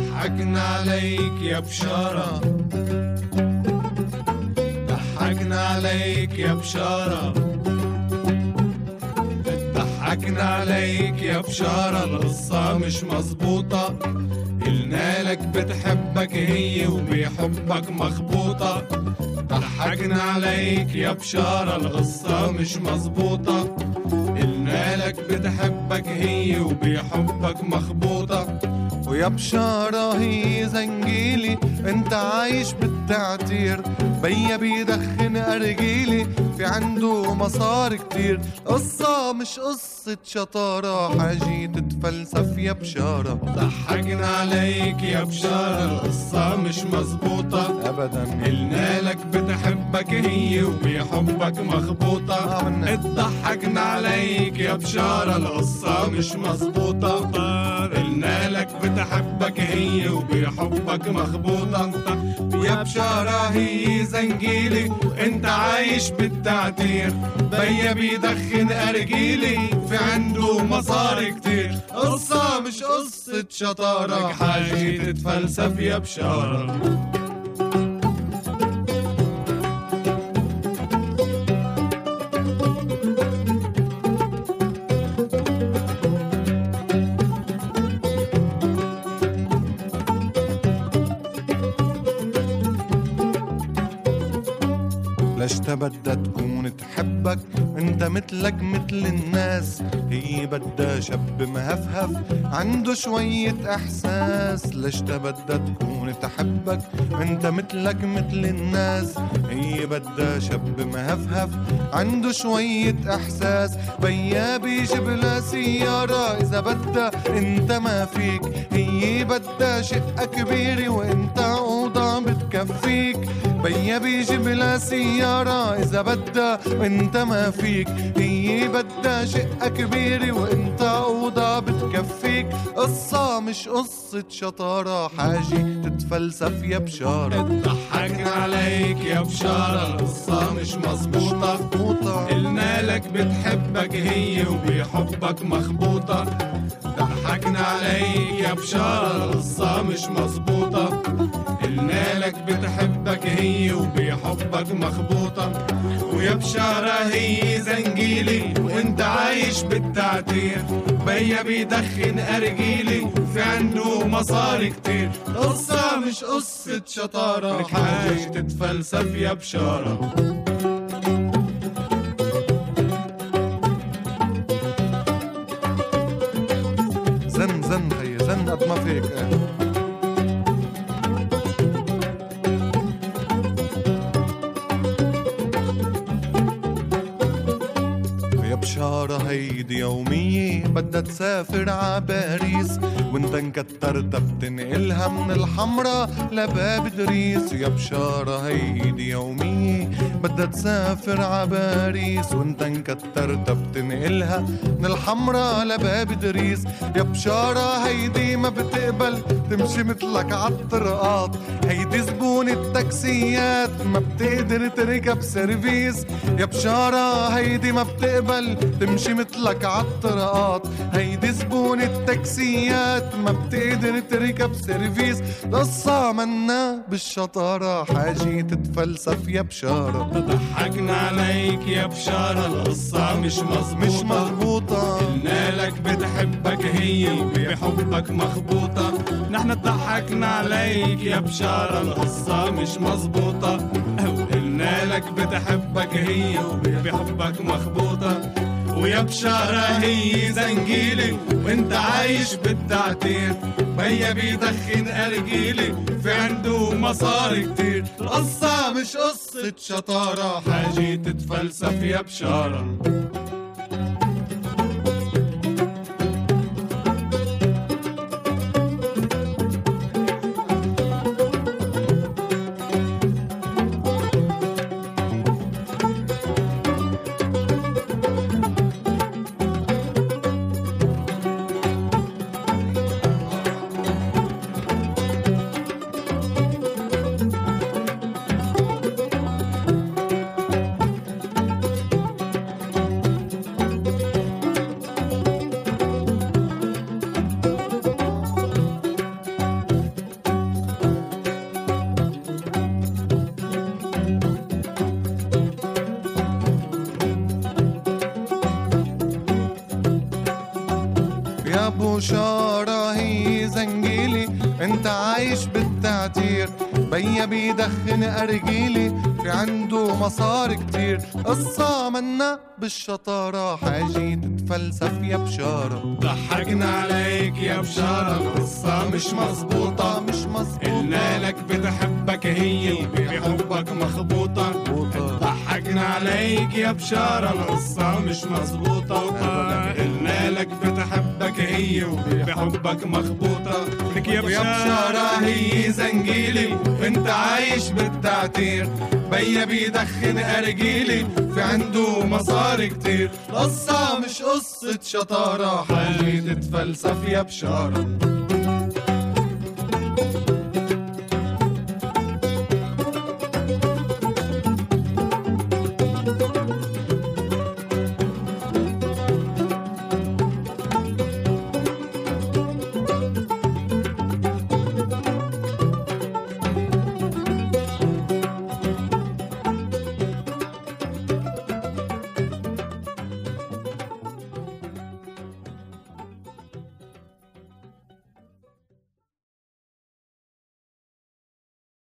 ضحكنا عليك يا بشارة، ضحكنا عليك يا بشارة، ضحكنا عليك يا بشارة، القصة مش مظبوطة، قلنا لك بتحبك هي وبيحبك مخبوطة. ضحكنا عليك يا بشارة، القصة مش مظبوطة، قلنا لك بتحبك هي وبيحبك مخبوطة. ويا بشارة هي زنجيلي انت عايش بالتعتير، بيا بيدخن أرجيلي في عنده مصاري كتير. قصة مش قصة شطارة، حاجي تتفلسف يا بشارة. ضحكنا عليك يا بشارة، القصة مش مظبوطة أبدا، قلنا لك بتحبك هي وبيحبك مخبوطة. ضحكنا عليك يا بشارة، القصة مش مظبوطة، قلنا لك بتحبك هي وبيحبك مخبوطة. يا بشارة هي زنجيلي انت عايش بالتعتير، بيا بيدخن أرجيلي في عنده مصاري كتير. قصة مش قصة شطارة، حاجة تتفلسف يا بشارة. ليش بدها تكون تحبك انت مثلك مثل الناس، هي بدها شاب مهفهف عنده شوية احساس. ليش بدها تكون تحبك انت مثلك مثل الناس، هي بدها شاب مهفهف عنده شوية احساس. بيا بيجيب لها سيارة اذا بدها انت ما فيك، هي بدها شقة كبيرة وانت اوضة بتكفيك. بيا بيجيب لها سيارة إذا بدها وإنت ما فيك، هي بدها شقة كبيرة وإنت أوضة بتكفيك. قصة مش قصة شطارة، حاجة تتفلسف يا بشارة. ضحكنا عليك يا بشارة، القصة مش مظبوطة، قلنا لك بتحبك هي وبيحبك مخبوطة. ضحكنا عليك يا بشارة، القصة مش مظبوطة، قلنا لك بتحبك هي وبيحبك مخبوطة. ويا بشارة هي زنجيلي وانت عايش بالتعتير، بيا بيدخن أرجيلي في عنده مصاري كتير. قصة مش قصة شطارة، حاجة تتفلسف يا بشارة. زن هي زن قد ما فيك. بشارة هيدي يومية بدها تسافر ع باريس، وانت انكترتها بتنقلها من الحمرة لباب دريس. يا بشارة هيدي يومية بدها تسافر ع باريس، وانت انكترتها بتنقلها من الحمرة لباب دريس. يا بشارة هيدي ما بتقبل تمشي مثلك عالطرقات، هيدي زبون التاكسيات ما بتقدر تركب سيرفيس. يا بشارة هيدي ما بتقبل تمشي مثلك عالطرقات، هيدي زبون التاكسيات ما بتقدر تركب سيرفيس. قصة منا بالشطارة، حاجة تتفلسف يا بشارة. ضحكنا عليك يا بشارة، القصة مش مظبوطة، قلنا لك بتحبك هي وبيحبك مخبوطة. نحن ضحكنا عليك يا بشارة، القصة مش مظبوطة، قلنا لك بتحبك هي وبيحبك مخبوطة. ويا بشارة هي زنجيلي وانت عايش بالتعتير، بيا بيدخن أرجيلي في عنده مصاري كتير. القصة مش قصة شطارة، حاجة تتفلسف يا بشارة. انت عايش بالتعتير. بيا بيدخن أرجيلي في عنده مصاري كتير. قصة منا بالشطارة حاجي تتفلسف يا بشارة. ضحكنا عليك يا بشارة القصة مش مظبوطة مش مظبوطة. قلنا لك بتحبك هي وبحبك مخبوطة. ضحكنا عليك يا بشارة القصة مش مظبوطة. قلنا لك بتحبك هي وبحبك مخبوطة. لك يا بشارة هي زنجيلي انت عايش بالتعتير. بيا بيدخن أرجيلي في عنده مصاري كتير. القصة مش قصة شطارة حاجة تتفلسف يا بشارة.